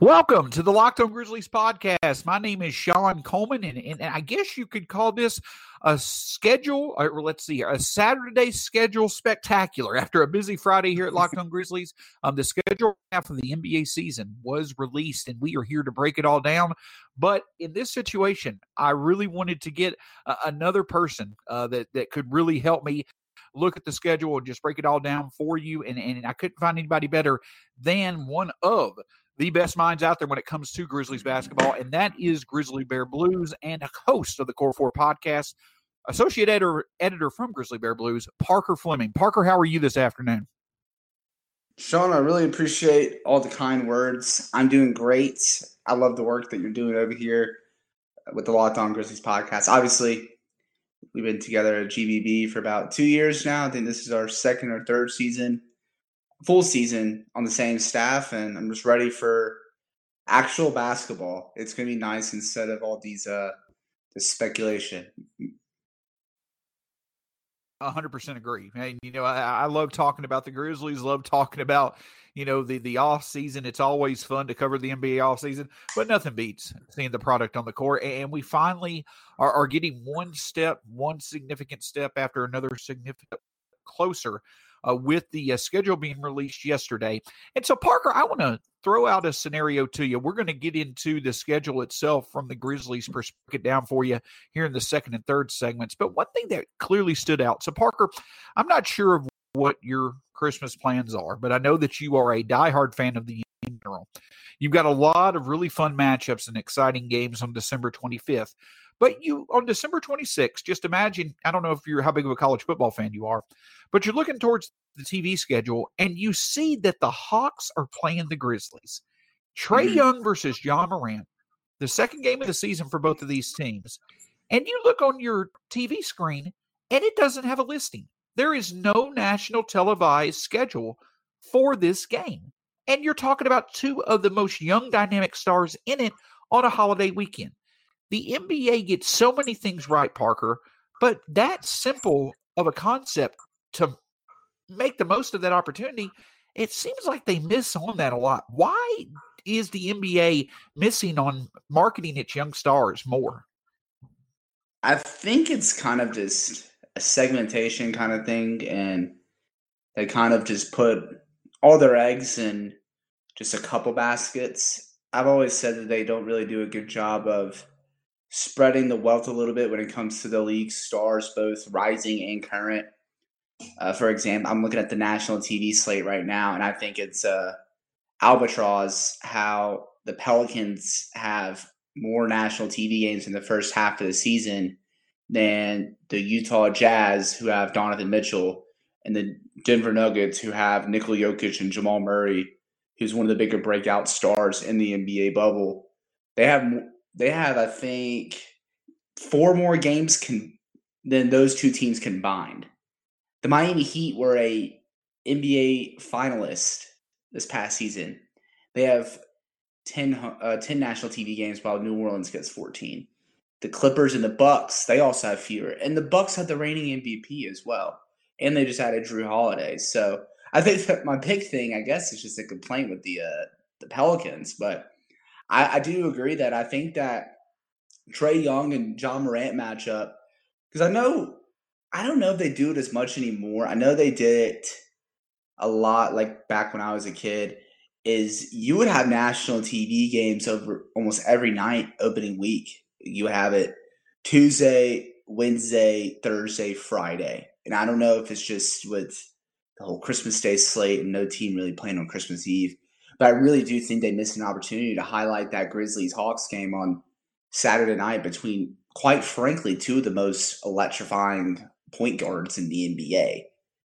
Welcome to the Locked On Grizzlies podcast. My name is Sean Coleman, and I guess you could call this a schedule, or let's see, a Saturday schedule spectacular. After a busy Friday here at Locked On Grizzlies, the schedule half of the NBA season was released, and we are here to break it all down. But in this situation, I really wanted to get another person that could really help me look at the schedule and just break it all down for you. And I couldn't find anybody better than one of the best minds out there when it comes to Grizzlies basketball, and that is Grizzly Bear Blues and a host of the Core 4 podcast, associate editor from Grizzly Bear Blues, Parker Fleming. Parker, how are you this afternoon? Sean, I really appreciate all the kind words. I'm doing great. I love the work that you're doing over here with the Locked On Grizzlies podcast. Obviously, we've been together at GBB for about 2 years now. I think this is our second or third season. Full season on the same staff, and I'm just ready for actual basketball. It's going to be nice instead of all these this speculation. 100% agree. And, I love talking about the Grizzlies, love talking about, the off season. It's always fun to cover the NBA off season, but nothing beats seeing the product on the court. And we finally are getting one significant step after another significant closer with the schedule being released yesterday. And so, Parker, I want to throw out a scenario to you. We're going to get into the schedule itself from the Grizzlies' perspective down for you here in the second and third segments. But one thing that clearly stood out. So, Parker, I'm not sure of what your Christmas plans are, but I know that you are a diehard fan of the in general. You've got a lot of really fun matchups and exciting games on December 25th. But on December 26th, just imagine, I don't know how big of a college football fan you are, but you're looking towards the TV schedule and you see that the Hawks are playing the Grizzlies. Trae Young versus Ja Morant, the second game of the season for both of these teams. And you look on your TV screen and it doesn't have a listing. There is no national televised schedule for this game. And you're talking about two of the most young dynamic stars in it on a holiday weekend. The NBA gets so many things right, Parker, but that simple of a concept to make the most of that opportunity, it seems like they miss on that a lot. Why is the NBA missing on marketing its young stars more? I think it's kind of just a segmentation kind of thing, and they kind of just put all their eggs in just a couple baskets. I've always said that they don't really do a good job of spreading the wealth a little bit when it comes to the league stars, both rising and current. For example, I'm looking at the national TV slate right now, and I think it's albatross how the Pelicans have more national TV games in the first half of the season than the Utah Jazz, who have Donovan Mitchell, and the Denver Nuggets, who have Nikola Jokic and Jamal Murray, who's one of the bigger breakout stars in the NBA bubble. They have, I think, 4 more games than those two teams combined. The Miami Heat were a NBA finalist this past season. They have 10 national TV games, while New Orleans gets 14. The Clippers and the Bucks, they also have fewer. And the Bucks had the reigning MVP as well. And they just added Drew Holiday. So I think that my big thing, I guess, is just a complaint with the Pelicans. But I do agree that I think that Trae Young and Ja Morant matchup, because I don't know if they do it as much anymore. I know they did it a lot, like back when I was a kid, is you would have national TV games over almost every night opening week. You would have it Tuesday, Wednesday, Thursday, Friday. And I don't know if it's just with the whole Christmas Day slate and no team really playing on Christmas Eve. But I really do think they missed an opportunity to highlight that Grizzlies-Hawks game on Saturday night between, quite frankly, two of the most electrifying point guards in the NBA.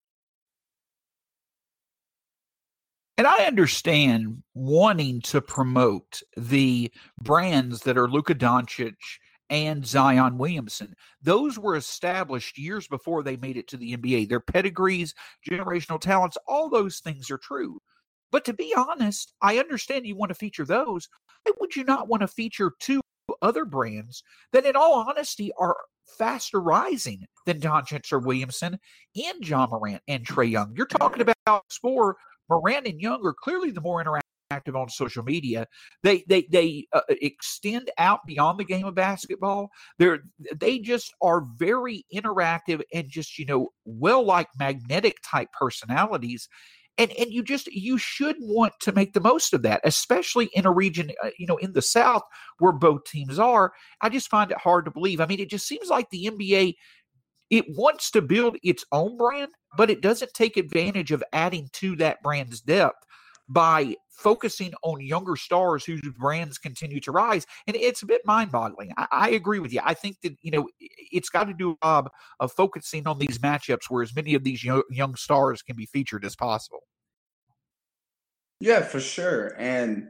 And I understand wanting to promote the brands that are Luka Doncic and Zion Williamson. Those were established years before they made it to the NBA. Their pedigrees, generational talents, all those things are true. But to be honest, I understand you want to feature those. Why would you not want to feature two other brands that, in all honesty, are faster rising than Doncic or Williamson and Ja Morant and Trae Young? You're talking about sport. Morant and Young are clearly the more interactive active on social media. They extend out beyond the game of basketball. They just are very interactive and just like magnetic type personalities. And you should want to make the most of that, especially in a region, in the South where both teams are. I just find it hard to believe. I mean, it just seems like the NBA, it wants to build its own brand, but it doesn't take advantage of adding to that brand's depth by focusing on younger stars whose brands continue to rise. And it's a bit mind-boggling. I agree with you. I think that, it's got to do a job of focusing on these matchups where as many of these young stars can be featured as possible. Yeah, for sure. And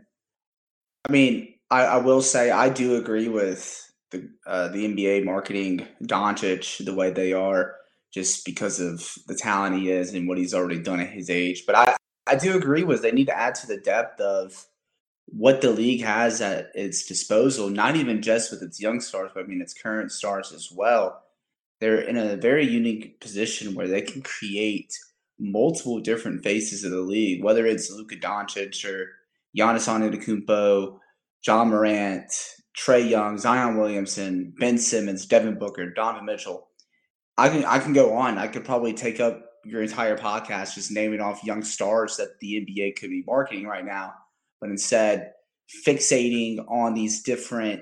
I mean, I will say I do agree with the NBA marketing Doncic the way they are, just because of the talent he is and what he's already done at his age. But I do agree with they need to add to the depth of what the league has at its disposal, not even just with its young stars, but I mean its current stars as well. They're in a very unique position where they can create multiple different faces of the league, whether it's Luka Doncic or Giannis Antetokounmpo, John Morant, Trae Young, Zion Williamson, Ben Simmons, Devin Booker, Donovan Mitchell. I can go on. I could probably take up your entire podcast just naming off young stars that the NBA could be marketing right now, but instead fixating on these different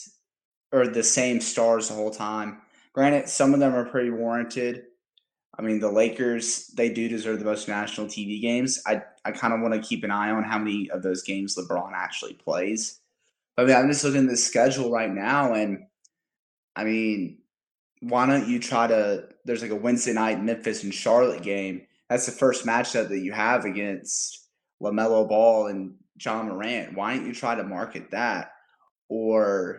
or the same stars the whole time. Granted, some of them are pretty warranted. I mean, the Lakers, they do deserve the most national TV games. I kind of want to keep an eye on how many of those games LeBron actually plays. But I mean, I'm just looking at the schedule right now, and I mean, why don't you try to – there's like a Wednesday night Memphis and Charlotte game. That's the first matchup that you have against LaMelo Ball and John Morant. Why don't you try to market that? Or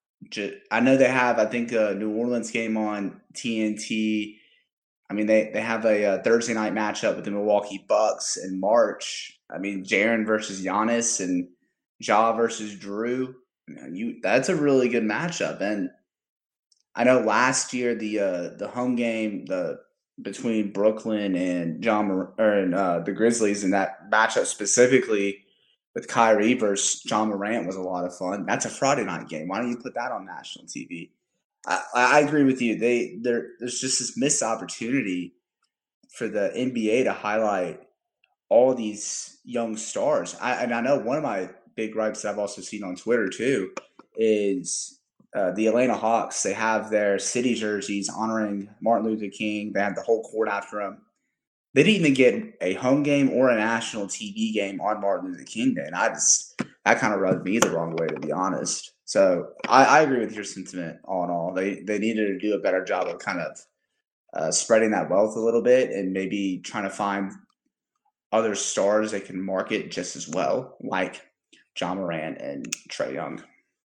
I know they have, I think, a New Orleans game on TNT. I mean, they have a Thursday night matchup with the Milwaukee Bucks in March. I mean, Jaren versus Giannis and Ja versus Drew. That's a really good matchup. And I know last year the home game between Brooklyn and the Grizzlies, and that matchup specifically with Kyrie versus John Morant was a lot of fun. That's a Friday night game. Why don't you put that on national TV? I agree with you. There's just this missed opportunity for the NBA to highlight all these young stars. I know one of my big gripes that I've also seen on Twitter too is the Atlanta Hawks. They have their city jerseys honoring Martin Luther King. They have the whole court after him. They didn't even get a home game or a national TV game on Martin Luther King Day, and that kind of rubbed me the wrong way, to be honest. So I agree with your sentiment all in all. They needed to do a better job of kind of spreading that wealth a little bit and maybe trying to find other stars they can market just as well, like John Morant and Trae Young.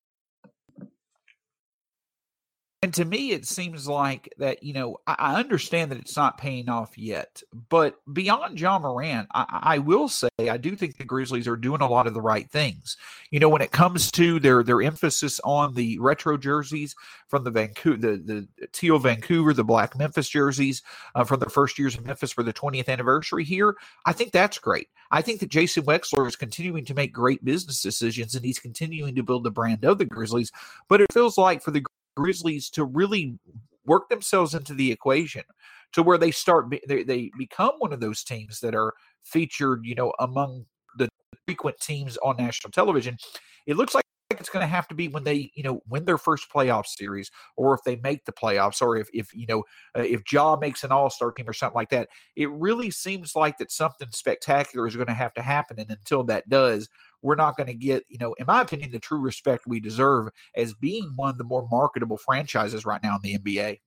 And to me, it seems like that, I understand that it's not paying off yet, but beyond John Morant, I will say, I do think the Grizzlies are doing a lot of the right things. When it comes to their emphasis on the retro jerseys from the teal Vancouver, the black Memphis jerseys from their first years in Memphis for the 20th anniversary here, I think that's great. I think that Jason Wexler is continuing to make great business decisions, and he's continuing to build the brand of the Grizzlies, but it feels like for the Grizzlies to really work themselves into the equation to where they become one of those teams that are featured, among the frequent teams on national television. It looks like it's going to have to be when they, win their first playoff series, or if they make the playoffs, or if Ja makes an all-star team or something like that. It really seems like that something spectacular is going to have to happen. And until that does, we're not going to get, in my opinion, the true respect we deserve as being one of the more marketable franchises right now in the NBA.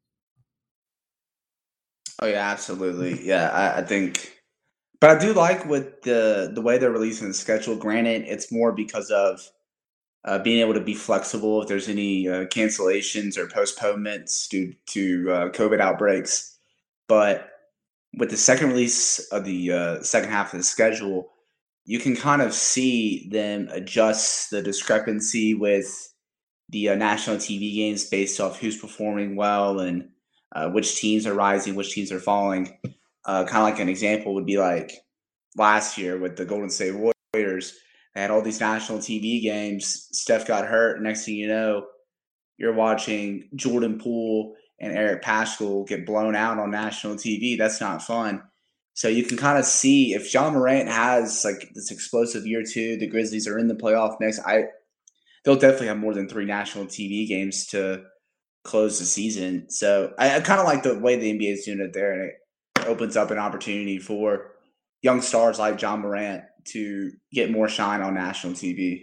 Oh yeah, absolutely. Yeah, I think, but I do like with the way they're releasing the schedule. Granted, it's more because of being able to be flexible if there's any cancellations or postponements due to COVID outbreaks. But with the second release of the second half of the schedule, you can kind of see them adjust the discrepancy with the national TV games based off who's performing well and which teams are rising, which teams are falling. Kind of like an example would be like last year with the Golden State Warriors. They had all these national TV games. Steph got hurt. Next thing you know, you're watching Jordan Poole and Eric Paschall get blown out on national TV. That's not fun. So you can kind of see if Ja Morant has like this explosive year 2, the Grizzlies are in the playoff mix. They'll definitely have more than 3 national TV games to close the season. So I kind of like the way the NBA is doing it there, and it opens up an opportunity for young stars like Ja Morant to get more shine on national TV.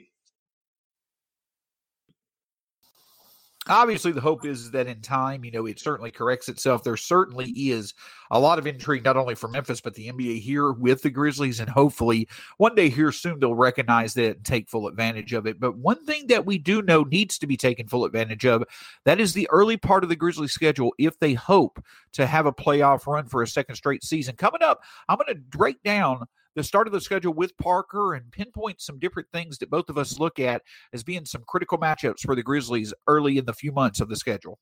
Obviously, the hope is that in time, it certainly corrects itself. There certainly is a lot of intrigue, not only for Memphis, but the NBA here with the Grizzlies. And hopefully one day here soon, they'll recognize that and take full advantage of it. But one thing that we do know needs to be taken full advantage of, that is the early part of the Grizzlies schedule if they hope to have a playoff run for a second straight season. Coming up, I'm going to break down the start of the schedule with Parker and pinpoint some different things that both of us look at as being some critical matchups for the Grizzlies early in the few months of the schedule.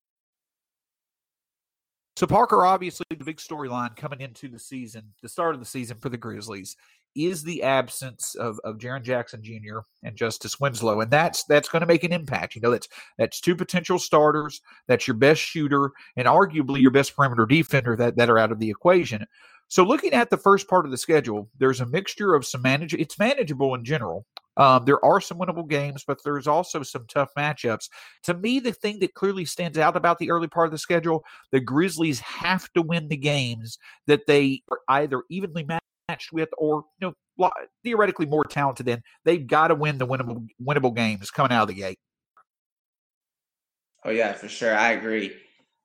So Parker, obviously the big storyline coming into the season, the start of the season for the Grizzlies, is the absence of Jaren Jackson Jr. and Justice Winslow. And that's going to make an impact. That's 2 potential starters. That's your best shooter and arguably your best perimeter defender that are out of the equation. So looking at the first part of the schedule, there's a mixture of it's manageable in general. There are some winnable games, but there's also some tough matchups. To me, the thing that clearly stands out about the early part of the schedule, the Grizzlies have to win the games that they are either evenly matched with or theoretically more talented than. They've got to win the winnable games coming out of the gate. Oh, yeah, for sure. I agree.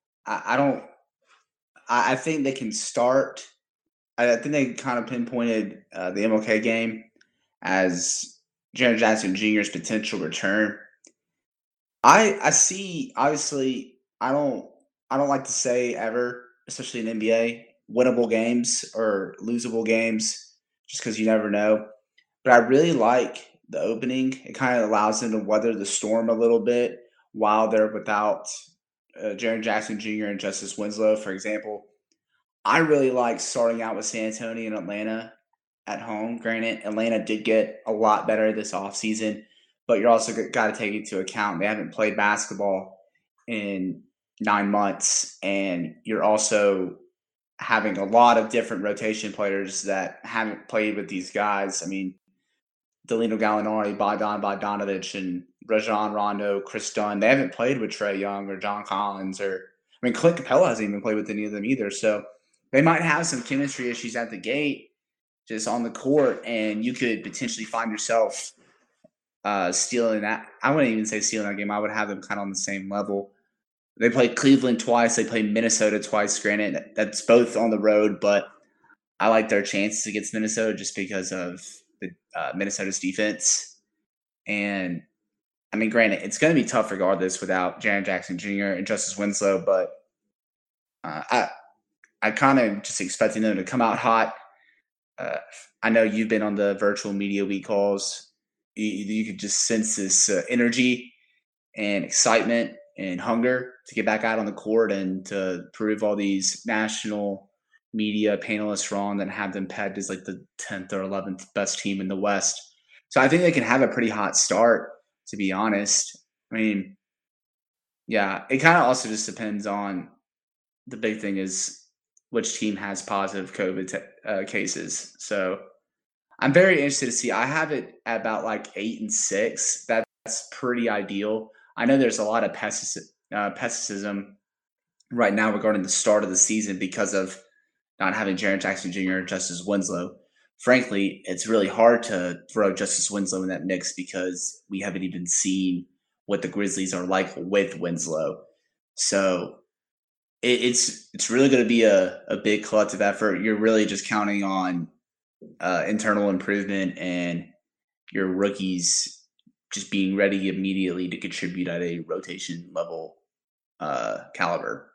I think they can start – I think they kind of pinpointed the MLK game as Jaren Jackson Jr.'s potential return. I see. Obviously, I don't like to say ever, especially in NBA, winnable games or losable games, just because you never know. But I really like the opening. It kind of allows them to weather the storm a little bit while they're without Jaren Jackson Jr. and Justice Winslow, for example. I really like starting out with San Antonio and Atlanta at home. Granted, Atlanta did get a lot better this offseason, but you're also got to take into account they haven't played basketball in 9 months, and you're also having a lot of different rotation players that haven't played with these guys. I mean, Danilo Gallinari, Bogdanovic, and Rajon Rondo, Chris Dunn, they haven't played with Trae Young or John Collins Clint Capella hasn't even played with any of them either. So they might have some chemistry issues at the gate, just on the court, and you could potentially find yourself stealing that. I wouldn't even say stealing that game. I would have them kind of on the same level. They played Cleveland twice. They played Minnesota twice. Granted, that's both on the road, but I like their chances against Minnesota just because of the Minnesota's defense. And, I mean, granted, it's going to be tough regardless without Jaren Jackson Jr. and Justice Winslow, but I kind of just expecting them to come out hot. I know you've been on the virtual media week calls. You could just sense this energy and excitement and hunger to get back out on the court and to prove all these national media panelists wrong and have them pegged as like the 10th or 11th best team in the West. So I think they can have a pretty hot start, to be honest. I mean, yeah, it kind of also just depends on the big thing is which team has positive COVID cases. So I'm very interested to see. I have it at about like 8-6. That's pretty ideal. I know there's a lot of pessimism right now regarding the start of the season because of not having Jaren Jackson Jr. and Justice Winslow. Frankly, it's really hard to throw Justice Winslow in that mix because we haven't even seen what the Grizzlies are like with Winslow. So it's really going to be a big collective effort. You're really just counting on internal improvement and your rookies just being ready immediately to contribute at a rotation level caliber.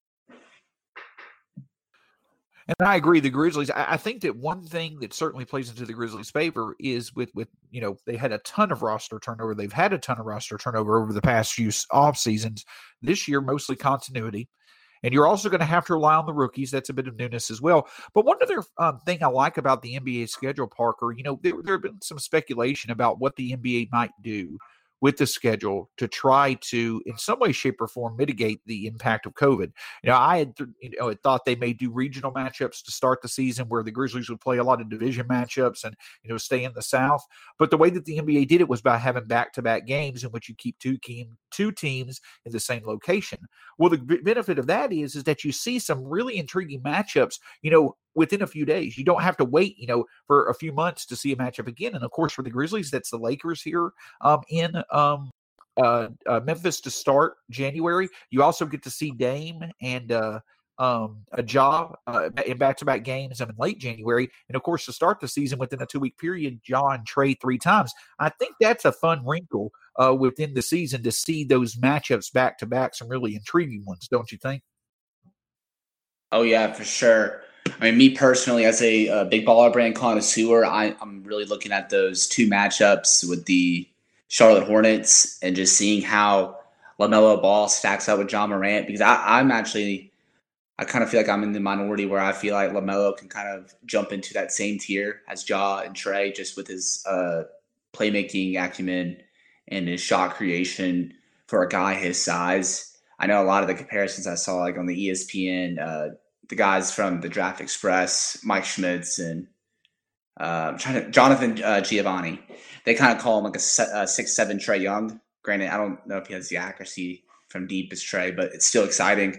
And I agree. The Grizzlies, I think that one thing that certainly plays into the Grizzlies' favor is with they had a ton of roster turnover. They've had a ton of roster turnover over the past few off seasons. This year, mostly continuity. And you're also going to have to rely on the rookies. That's a bit of newness as well. But one other thing I like about the NBA schedule, Parker, there have been some speculation about what the NBA might do with the schedule to try to, in some way, shape, or form, mitigate the impact of COVID. I had thought they may do regional matchups to start the season where the Grizzlies would play a lot of division matchups and, stay in the South. But the way that the NBA did it was by having back-to-back games in which you keep two teams in the same location. Well, the benefit of that is that you see some really intriguing matchups, within a few days. You don't have to wait, for a few months to see a matchup again. And of course, for the Grizzlies, that's the Lakers here in Memphis to start January. You also get to see Dame and a Ja in back-to-back games in late January. And of course, to start the season within a 2-week period, Ja and Trey 3 times. I think that's a fun wrinkle within the season to see those matchups back-to-back, some really intriguing ones, don't you think? Oh, yeah, for sure. I mean, me personally, as a big baller brand connoisseur, I'm really looking at those two matchups with the Charlotte Hornets and just seeing how LaMelo Ball stacks up with Ja Morant, because I kind of feel like I'm in the minority where I feel like LaMelo can kind of jump into that same tier as Ja and Trey, just with his playmaking acumen and his shot creation for a guy his size. I know a lot of the comparisons I saw like on the ESPN, the guys from the Draft Express, Mike Schmitz and Jonathan Giovanni, they kind of call him like a 6'7" Trae Young. Granted, I don't know if he has the accuracy from deep as Trey, but it's still exciting.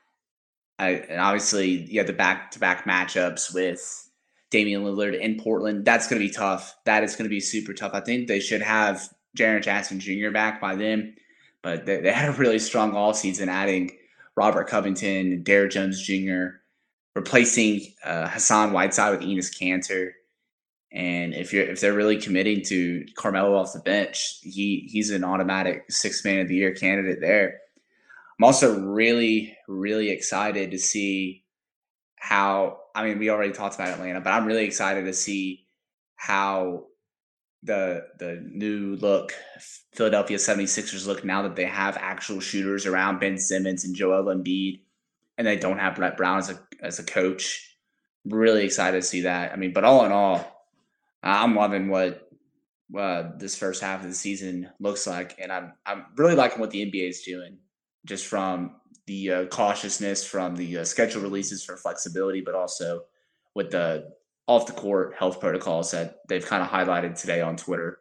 And obviously, you have the back-to-back matchups with Damian Lillard in Portland. That's going to be tough. That is going to be super tough. I think they should have Jaren Jackson Jr. back by then, but they had a really strong offseason, adding Robert Covington, Derrick Jones Jr., replacing Hassan Whiteside with Enes Kanter. And if they're really committing to Carmelo off the bench, he's an automatic 6th Man of the Year candidate there. I'm also really, really excited to see how – I mean, we already talked about Atlanta, but I'm really excited to see how the new look Philadelphia 76ers look now that they have actual shooters around Ben Simmons and Joel Embiid, and they don't have Brett Brown as a coach. Really excited to see that. I mean, but all in all, I'm loving what this first half of the season looks like, and I'm really liking what the NBA is doing, just from the cautiousness, from the schedule releases for flexibility, but also with the off-the-court health protocols that they've kind of highlighted today on Twitter.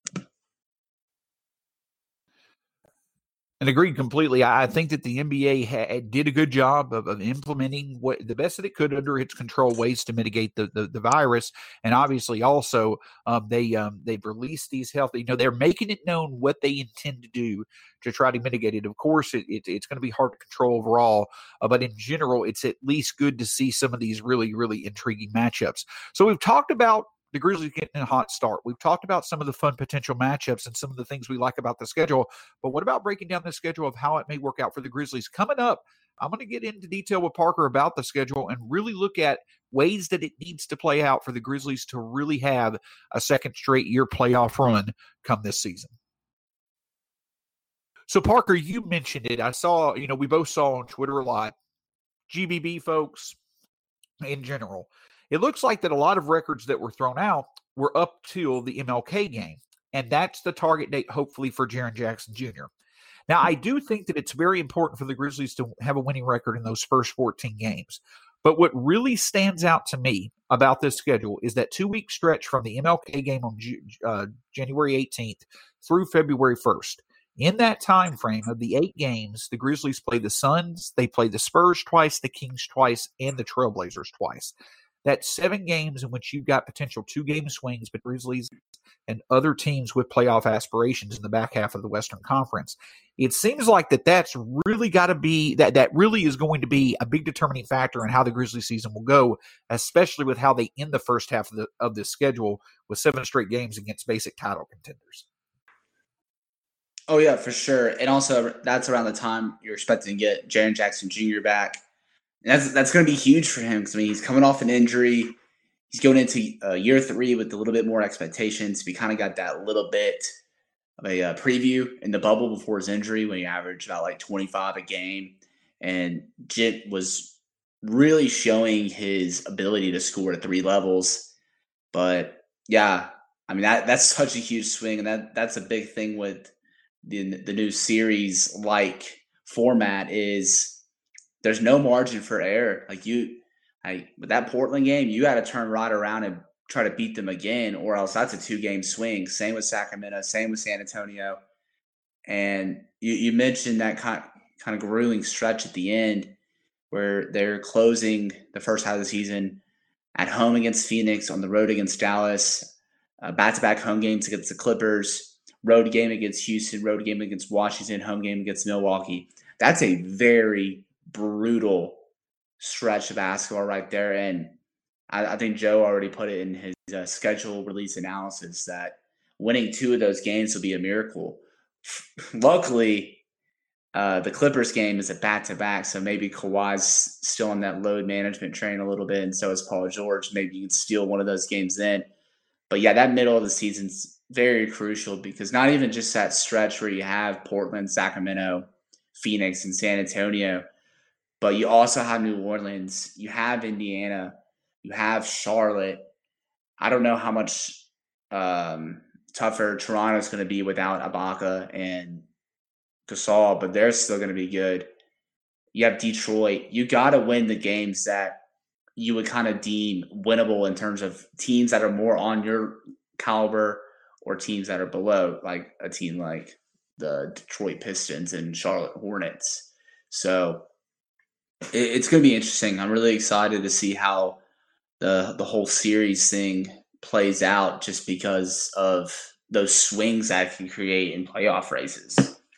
And agreed completely. I think that the NBA did a good job of implementing the best that it could under its control ways to mitigate the virus. And obviously also they've released these health, they're making it known what they intend to do to try to mitigate it. Of course, it's going to be hard to control overall, but in general, it's at least good to see some of these really, really intriguing matchups. So we've talked about the Grizzlies getting a hot start. We've talked about some of the fun potential matchups and some of the things we like about the schedule. But what about breaking down the schedule of how it may work out for the Grizzlies? Coming up, I'm going to get into detail with Parker about the schedule and really look at ways that it needs to play out for the Grizzlies to really have a second straight year playoff run come this season. So, Parker, you mentioned it. I saw, we both saw on Twitter a lot. GBB folks, in general, it looks like that a lot of records that were thrown out were up till the MLK game, and that's the target date, hopefully, for Jaren Jackson Jr. Now, I do think that it's very important for the Grizzlies to have a winning record in those first 14 games. But what really stands out to me about this schedule is that 2-week stretch from the MLK game on January 18th through February 1st. In that time frame of the 8 games, the Grizzlies play the Suns, they play the Spurs twice, the Kings twice, and the Trailblazers twice. That's 7 games in which you've got potential 2-game swings, but Grizzlies and other teams with playoff aspirations in the back half of the Western Conference. It seems like that's really got to be that really is going to be a big determining factor in how the Grizzlies season will go, especially with how they end the first half of the schedule with 7 straight games against basic title contenders. Oh, yeah, for sure. And also, that's around the time you're expecting to get Jaren Jackson Jr. back. And that's going to be huge for him because, he's coming off an injury. He's going into year 3 with a little bit more expectations. We kind of got that little bit of a preview in the bubble before his injury when he averaged about like 25 a game. and Jit was really showing his ability to score at 3 levels. But yeah, I mean that's such a huge swing, and that's a big thing with the new series like format is there's no margin for error. With that Portland game, you got to turn right around and try to beat them again, or else that's a 2-game swing. Same with Sacramento, same with San Antonio. And you mentioned that kind of grueling stretch at the end where they're closing the first half of the season at home against Phoenix, on the road against Dallas, back-to-back home games against the Clippers, road game against Houston, road game against Washington, home game against Milwaukee. That's a very brutal stretch of basketball right there. And I think Joe already put it in his schedule release analysis that winning 2 of those games will be a miracle. Luckily, the Clippers game is a back-to-back, so maybe Kawhi's still on that load management train a little bit, and so is Paul George. Maybe you can steal one of those games then. But yeah, that middle of the season's very crucial because not even just that stretch where you have Portland, Sacramento, Phoenix, and San Antonio, but you also have New Orleans, you have Indiana, you have Charlotte. I don't know how much tougher Toronto's going to be without Ibaka and Gasol, but they're still going to be good. You have Detroit. You got to win the games that you would kind of deem winnable in terms of teams that are more on your caliber or teams that are below, like a team like the Detroit Pistons and Charlotte Hornets. So it's going to be interesting. I'm really excited to see how the whole series thing plays out just because of those swings that it can create in playoff races.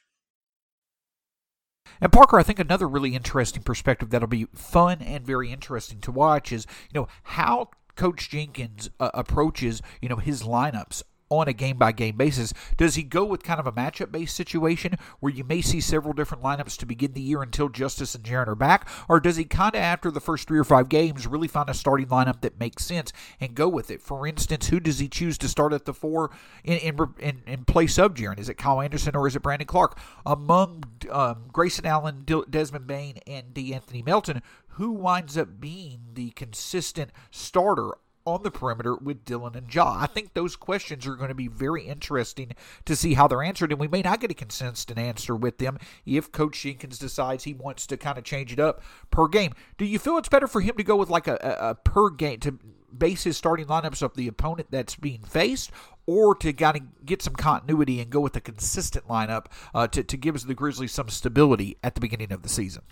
And Parker, I think another really interesting perspective that'll be fun and very interesting to watch is, how Coach Jenkins approaches, his lineups on a game-by-game basis. Does he go with kind of a matchup-based situation where you may see several different lineups to begin the year until Justice and Jaren are back? Or does he kind of, after the first 3 or 5 games, really find a starting lineup that makes sense and go with it? For instance, who does he choose to start at the 4 in place of Jaren? Is it Kyle Anderson or is it Brandon Clark? Among Grayson Allen, Desmond Bane, and DeAnthony Melton, who winds up being the consistent starter on the perimeter with Dillon and Ja? I think those questions are going to be very interesting to see how they're answered, and we may not get a consistent answer with them if Coach Jenkins decides he wants to kind of change it up per game. Do you feel it's better for him to go with like a per game, to base his starting lineups of the opponent that's being faced, or to kind of get some continuity and go with a consistent lineup to give the Grizzlies some stability at the beginning of the season?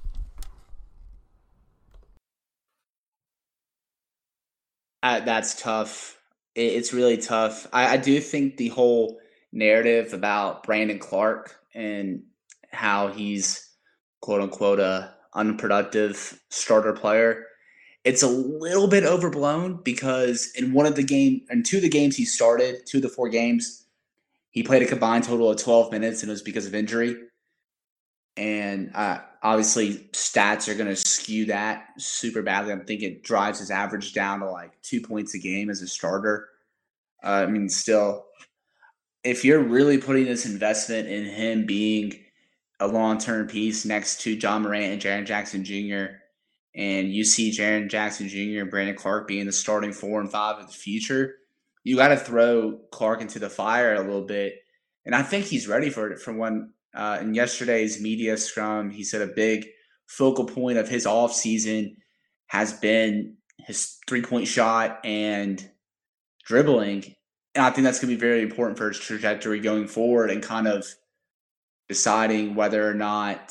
That's tough. It's really tough. I do think the whole narrative about Brandon Clark and how he's quote unquote a unproductive starter player, it's a little bit overblown because in 2 of the games he started, 2 of the 4 games, he played a combined total of 12 minutes and it was because of injury. And obviously stats are going to skew that super badly. I think it drives his average down to like 2 points a game as a starter. Still, if you're really putting this investment in him being a long-term piece next to John Morant and Jaren Jackson Jr., and you see Jaren Jackson Jr. and Brandon Clark being the starting 4 and 5 of the future, you got to throw Clark into the fire a little bit. And I think he's ready for it. From when in yesterday's media scrum, he said a big focal point of his offseason has been his 3-point shot and dribbling. And I think that's going to be very important for his trajectory going forward and kind of deciding whether or not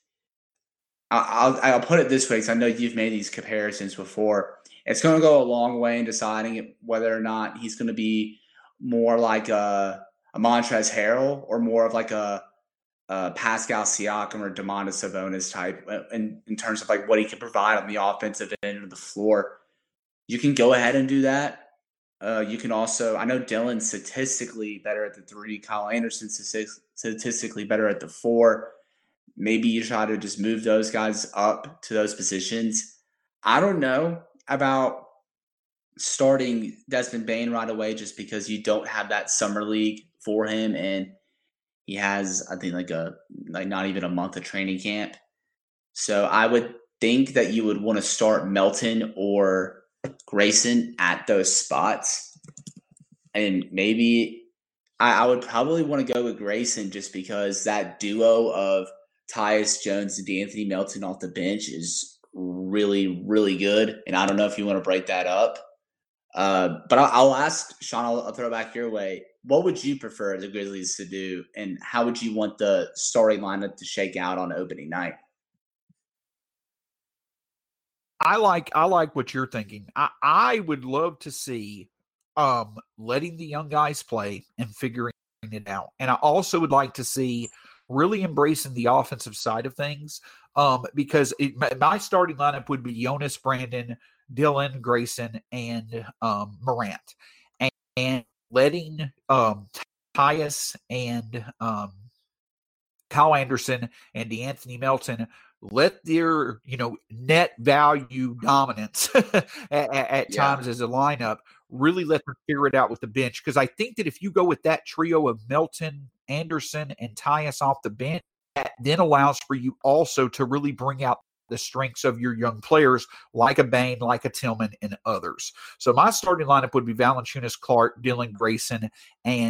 I'll put it this way, because I know you've made these comparisons before. It's going to go a long way in deciding whether or not he's going to be more like a Montrezl Harrell or more of like a Pascal Siakam or Domantas Sabonis type in terms of like what he can provide on the offensive end of the floor. You can go ahead and do that. You can also, I know Dillon's statistically better at the 3, Kyle Anderson statistically better at the 4. Maybe you try to just move those guys up to those positions. I don't know about starting Desmond Bane right away just because you don't have that summer league for him, and he has, I think, like not even a month of training camp. So I would think that you would want to start Melton or Grayson at those spots. And maybe I would probably want to go with Grayson just because that duo of Tyus Jones and D'Anthony Melton off the bench is really, really good. And I don't know if you want to break that up. But I'll ask Sean, I'll throw it back your way. What would you prefer the Grizzlies to do? And how would you want the starting lineup to shake out on opening night? I like what you're thinking. I would love to see letting the young guys play and figuring it out. And I also would like to see really embracing the offensive side of things. Because my starting lineup would be Jonas, Brandon, Dylan, Grayson, and Morant. And letting Tyus and Kyle Anderson and D'Anthony Melton let their net value dominance at times as a lineup really let them figure it out with the bench. Because I think that if you go with that trio of Melton, Anderson, and Tyus off the bench, that then allows for you also to really bring out the strengths of your young players like a Bane, like a Tillman, and others. So my starting lineup would be Valanciunas, Clark, Dylan, Grayson, and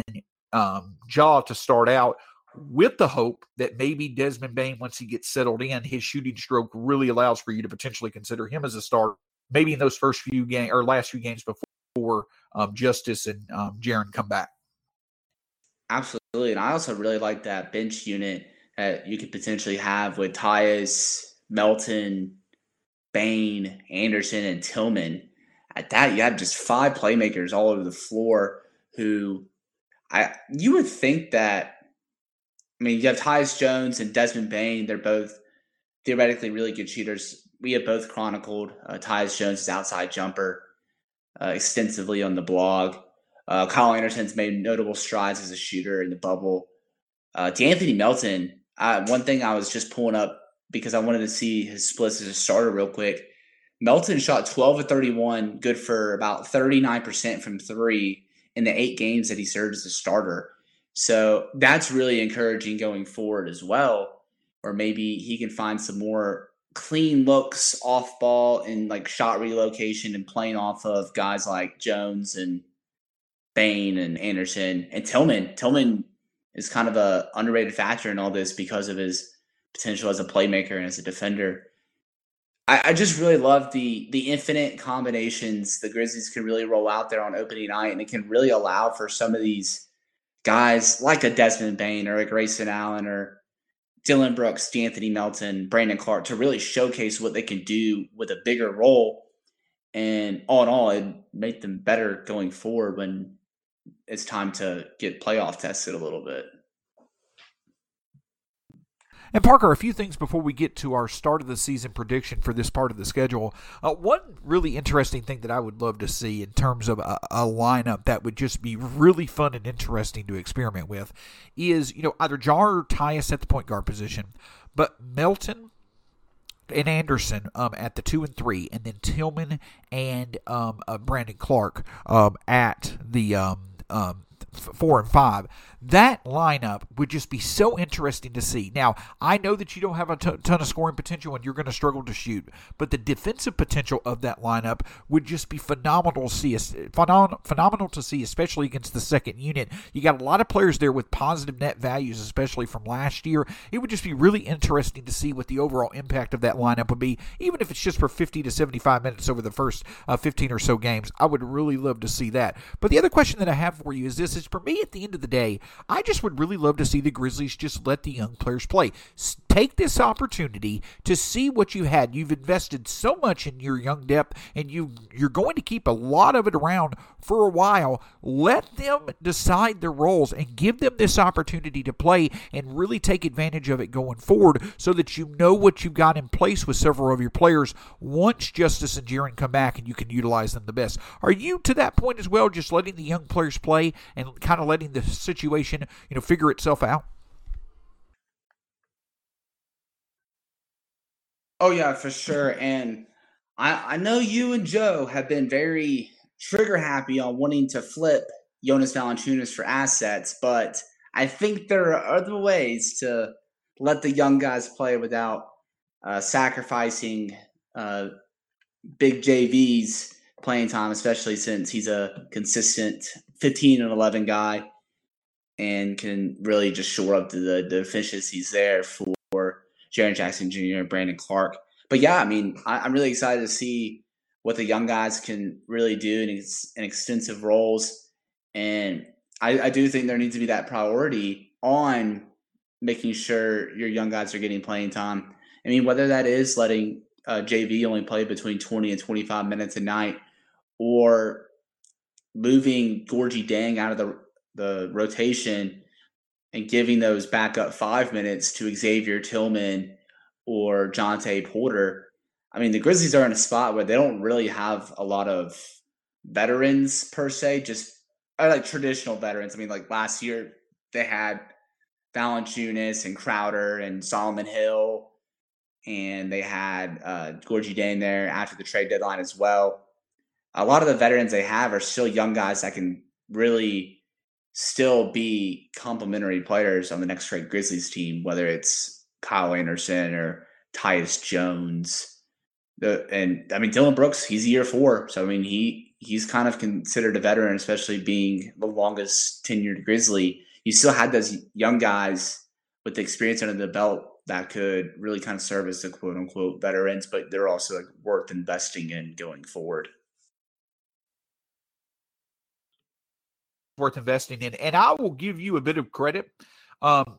Ja to start out, with the hope that maybe Desmond Bane, once he gets settled in, his shooting stroke really allows for you to potentially consider him as a starter, maybe in those first few games or last few games before Justice and Jaren come back. Absolutely. And I also really like that bench unit that you could potentially have with Tyus, Melton, Bane, Anderson, and Tillman. At that, you have just 5 playmakers all over the floor who you would think that, I mean, you have Tyus Jones and Desmond Bane. They're both theoretically really good shooters. We have both chronicled Tyus Jones' outside jumper extensively on the blog. Kyle Anderson's made notable strides as a shooter in the bubble. D'Anthony Melton, one thing I was just pulling up because I wanted to see his splits as a starter real quick. Melton shot 12 of 31, good for about 39% from 3 in the 8 games that he served as a starter. So that's really encouraging going forward as well, or maybe he can find some more clean looks off ball and like shot relocation and playing off of guys like Jones and Bane and Anderson and Tillman. Tillman is kind of a underrated factor in all this because of his potential as a playmaker and as a defender. I just really love the infinite combinations the Grizzlies can really roll out there on opening night, and it can really allow for some of these guys like a Desmond Bane or a Grayson Allen or Dylan Brooks, D'Anthony Melton, Brandon Clark to really showcase what they can do with a bigger role. And all in all, it make them better going forward when it's time to get playoff tested a little bit. And Parker, a few things before we get to our start of the season prediction for this part of the schedule. One really interesting thing that I would love to see in terms of a lineup that would just be really fun and interesting to experiment with is, either Ja or Tyus at the point guard position, but Melton and Anderson at the 2 and 3, and then Tillman and Brandon Clark at the 4 and 5. That lineup would just be so interesting to see. Now, I know that you don't have a ton of scoring potential and you're going to struggle to shoot, but the defensive potential of that lineup would just be phenomenal to see, especially against the second unit. You got a lot of players there with positive net values, especially from last year. It would just be really interesting to see what the overall impact of that lineup would be, even if it's just for 50 to 75 minutes over the first 15 or so games. I would really love to see that. But the other question that I have for you is this: is for me, at the end of the day, I just would really love to see the Grizzlies just let the young players play. Take this opportunity to see what you had. You've invested so much in your young depth, and you're going to keep a lot of it around for a while. Let them decide their roles and give them this opportunity to play and really take advantage of it going forward so that you know what you've got in place with several of your players once Justice and Jaren come back and you can utilize them the best. Are you to that point as well, just letting the young players play and kind of letting the situation, figure itself out? Oh yeah, for sure. And I know you and Joe have been very trigger happy on wanting to flip Jonas Valanciunas for assets, but I think there are other ways to let the young guys play without sacrificing Big JV's playing time, especially since he's a consistent 15 and 11 guy and can really just shore up the deficiencies there for Jaren Jackson Jr. and Brandon Clarke. But yeah, I mean, I'm really excited to see what the young guys can really do in extensive roles. And I do think there needs to be that priority on making sure your young guys are getting playing time. I mean, whether that is letting JV only play between 20 and 25 minutes a night, or moving Gorgie Dang out of the rotation and giving those backup 5 minutes to Xavier Tillman or Jonte Porter. I mean, the Grizzlies are in a spot where they don't really have a lot of veterans per se, just like traditional veterans. I mean, like last year they had Valanciunas and Crowder and Solomon Hill, and they had Gorgie Dang there after the trade deadline as well. A lot of the veterans they have are still young guys that can really still be complementary players on the next trade Grizzlies team, whether it's Kyle Anderson or Tyus Jones. And I mean, Dylan Brooks, he's year 4. So, I mean, he's kind of considered a veteran, especially being the longest tenured Grizzly. You still had those young guys with the experience under the belt that could really kind of serve as the quote unquote veterans, but they're also like worth investing in going forward. Worth investing in. And I will give you a bit of credit. Through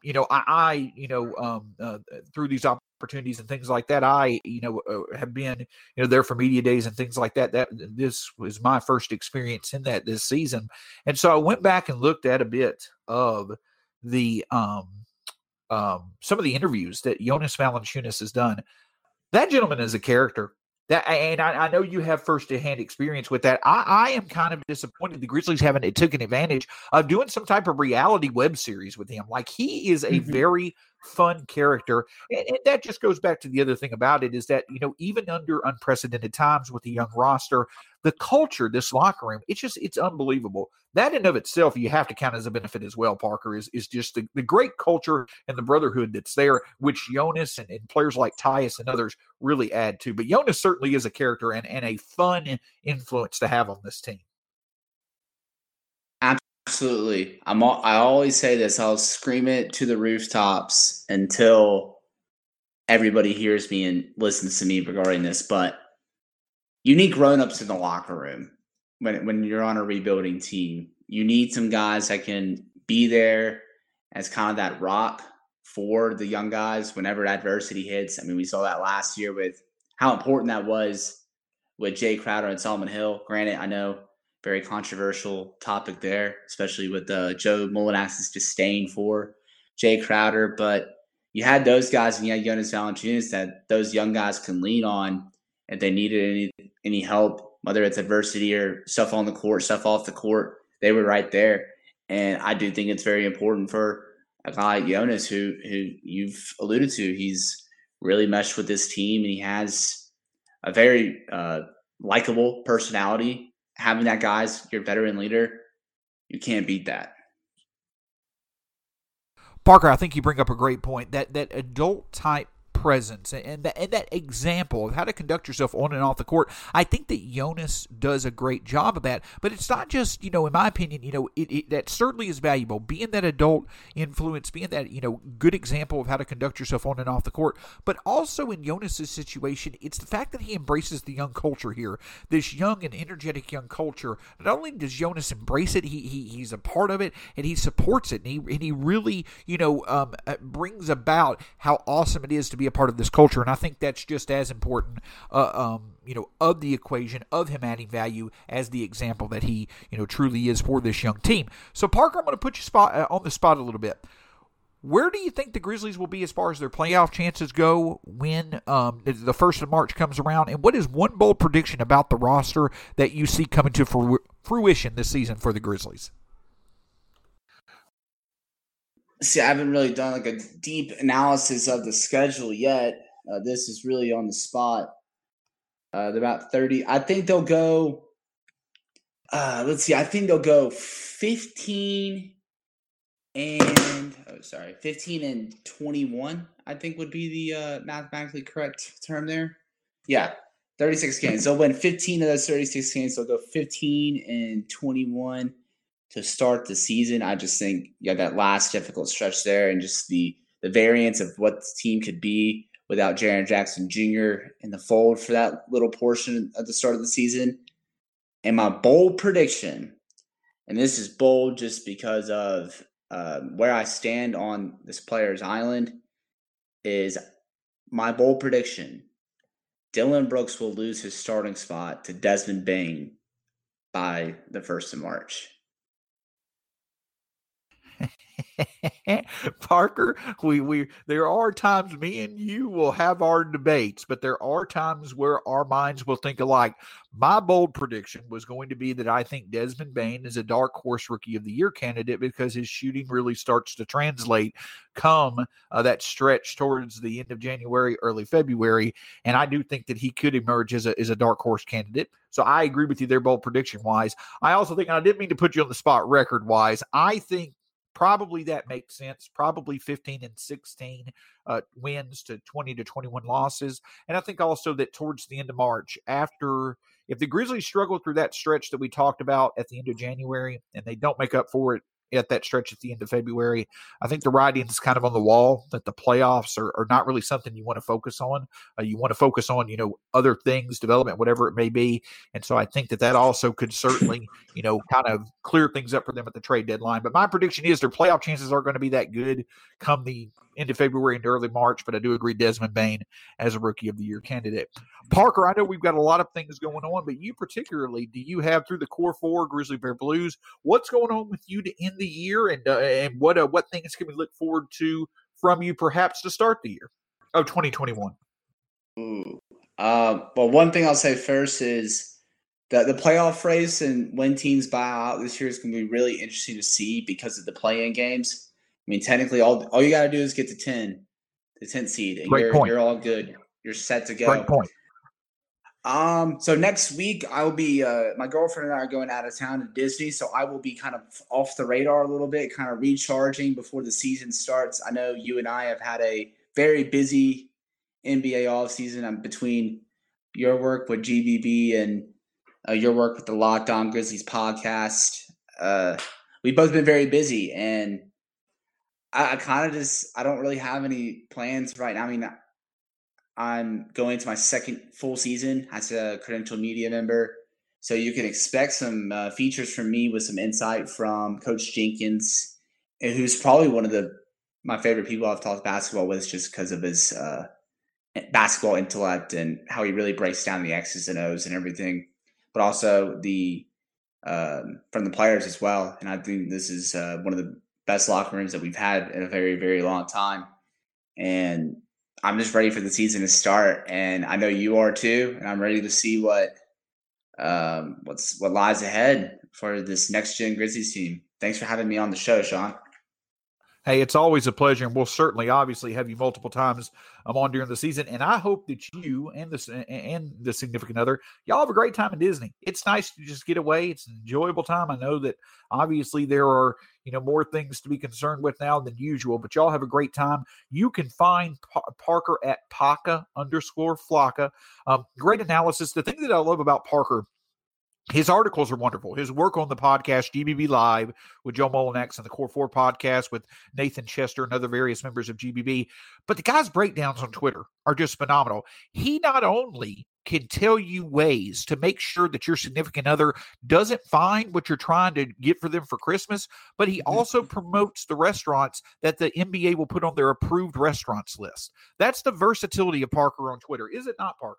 these opportunities and things like that, I have been, there for media days and things like that. That this was my first experience in that this season. And so I went back and looked at a bit of the, some of the interviews that Jonas Valanciunas has done. That gentleman is a character. And I know you have first-hand experience with that. I am kind of disappointed the Grizzlies haven't taken advantage of doing some type of reality web series with him. Like, he is a very fun character. And that just goes back to the other thing about it is that, even under unprecedented times with the young roster, the culture, this locker room, it's unbelievable. That in of itself, you have to count as a benefit as well, Parker, is just the great culture and the brotherhood that's there, which Jonas and players like Tyus and others really add to. But Jonas certainly is a character and a fun influence to have on this team. Absolutely. I always say this. I'll scream it to the rooftops until everybody hears me and listens to me regarding this. But you need grown-ups in the locker room when you're on a rebuilding team. You need some guys that can be there as kind of that rock for the young guys whenever adversity hits. I mean, we saw that last year with how important that was with Jay Crowder and Solomon Hill. Granted, I know very controversial topic there, especially with Joe Mullinax's disdain for Jay Crowder. But you had those guys and you had Jonas Valanciunas that those young guys can lean on if they needed any help, whether it's adversity or stuff on the court, stuff off the court. They were right there. And I do think it's very important for a guy like Jonas, who you've alluded to. He's really meshed with this team, and he has a very likable personality. Having that guy as your veteran leader, you can't beat that. Parker, I think you bring up a great point. That adult type presence and that example of how to conduct yourself on and off the court. I think that Jonas does a great job of that, but it's not just, in my opinion, that certainly is valuable, being that adult influence, being that, good example of how to conduct yourself on and off the court, but also in Jonas's situation, it's the fact that he embraces the young culture here, this young and energetic young culture. Not only does Jonas embrace it, he's a part of it, and he supports it, and he really, brings about how awesome it is to be a part of this culture. And I think that's just as important, of the equation of him adding value as the example that he, truly is for this young team. So Parker, I'm going to put you on the spot a little bit. Where do you think the Grizzlies will be as far as their playoff chances go when the 1st of March comes around? And what is one bold prediction about the roster that you see coming to fruition this season for the Grizzlies? See, I haven't really done like a deep analysis of the schedule yet. This is really on the spot. They're about 30. I think they'll go. I think they'll go 15 15 and 21, I think would be the mathematically correct term there. Yeah, 36 games. They'll win 15 of those 36 games. They'll go 15 and 21 to start the season. I just think, that last difficult stretch there and just the variance of what the team could be without Jaren Jackson Jr. in the fold for that little portion at the start of the season. And my bold prediction, and this is bold just because of where I stand on this player's island, is my bold prediction. Dillon Brooks will lose his starting spot to Desmond Bane by the 1st of March. Parker, we there are times me and you will have our debates, but there are times where our minds will think alike. My bold prediction was going to be that I think Desmond Bane is a dark horse rookie of the year candidate because his shooting really starts to translate come that stretch towards the end of January, early February. And I do think that he could emerge as a dark horse candidate. So I agree with you there, bold prediction wise. I also think, and I didn't mean to put you on the spot record wise, I think probably that makes sense. Probably 15 and 16 wins to 20 to 21 losses. And I think also that towards the end of March, if the Grizzlies struggle through that stretch that we talked about at the end of January and they don't make up for it at that stretch at the end of February, I think the writing is kind of on the wall that the playoffs are not really something you want to focus on. You want to focus on, other things, development, whatever it may be. And so I think that also could certainly, kind of clear things up for them at the trade deadline. But my prediction is their playoff chances are going to be that good come the end of February into early March. But I do agree Desmond Bane as a rookie of the year candidate. Parker, I know we've got a lot of things going on, but you particularly, do you have through the core four Grizzly Bear Blues, what's going on with you to end the year, and what things can we look forward to from you perhaps to start the year of 2021? Well, one thing I'll say first is that the playoff race and when teams buy out this year is going to be really interesting to see because of the play-in games. I mean, technically, all you got to do is get to 10th seed, and you're all good. You're set to go. Great point. So next week I will be my girlfriend and I are going out of town to Disney, so I will be kind of off the radar a little bit, kind of recharging before the season starts. I know you and I have had a very busy NBA offseason. Between your work with GBB and your work with the Locked On Grizzlies podcast. We've both been very busy, and I don't really have any plans right now. I mean, I'm going to my second full season as a credentialed media member. So you can expect some features from me with some insight from Coach Jenkins, who's probably one of my favorite people I've talked basketball with just because of his basketball intellect and how he really breaks down the X's and O's and everything, but also from the players as well. And I think this is one of the best locker rooms that we've had in a very, very long time. And I'm just ready for the season to start, and I know you are too. And I'm ready to see what lies ahead for this next gen Grizzlies team. Thanks for having me on the show, Sean. Hey, it's always a pleasure, and we'll certainly, obviously, have you multiple times on during the season. And I hope that you and the significant other, y'all have a great time in Disney. It's nice to just get away. It's an enjoyable time. I know that obviously there are more things to be concerned with now than usual, but y'all have a great time. You can find Parker at Paca_Flocka. Great analysis. The thing that I love about Parker, his articles are wonderful. His work on the podcast, GBB Live, with Joe Molinex, and the Core 4 podcast with Nathan Chester and other various members of GBB. But the guy's breakdowns on Twitter are just phenomenal. He not only can tell you ways to make sure that your significant other doesn't find what you're trying to get for them for Christmas, but he also promotes the restaurants that the NBA will put on their approved restaurants list. That's the versatility of Parker on Twitter. Is it not, Parker?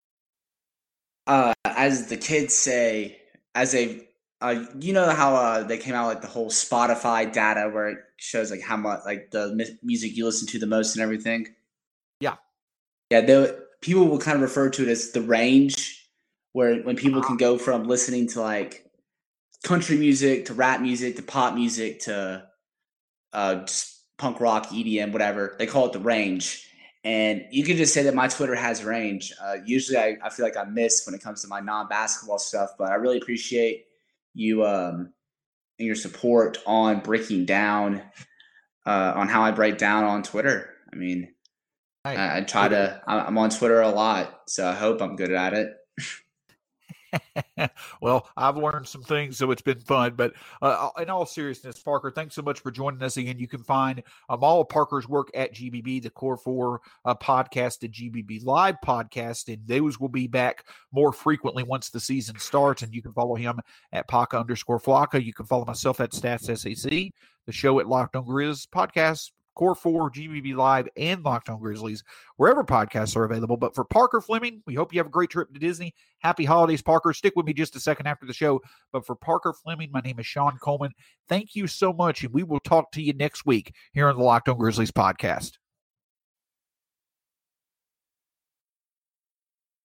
As the kids say, you know how they came out with the whole Spotify data where it shows like how much like the music you listen to the most and everything. Yeah. People will kind of refer to it as the range, where when people can go from listening to like country music to rap music to pop music to just punk rock, EDM, whatever. They call it the range. And you can just say that my Twitter has range. Usually I feel like I miss when it comes to my non-basketball stuff, but I really appreciate you and your support on breaking down, on how I break down on Twitter. I mean, I try to. I'm on Twitter a lot, so I hope I'm good at it. Well, I've learned some things, so it's been fun. But in all seriousness, Parker, thanks so much for joining us again. You can find all of Parker's work at GBB, the Core 4 podcast, the GBB Live podcast, and those will be back more frequently once the season starts. And you can follow him at Paca_Flocka. You can follow myself at Stats SAC, the show at Locked On Grizz podcast, Core 4, GBB Live, and Locked On Grizzlies, wherever podcasts are available. But for Parker Fleming, we hope you have a great trip to Disney. Happy holidays, Parker. Stick with me just a second after the show. But for Parker Fleming, my name is Sean Coleman. Thank you so much, and we will talk to you next week here on the Locked On Grizzlies podcast.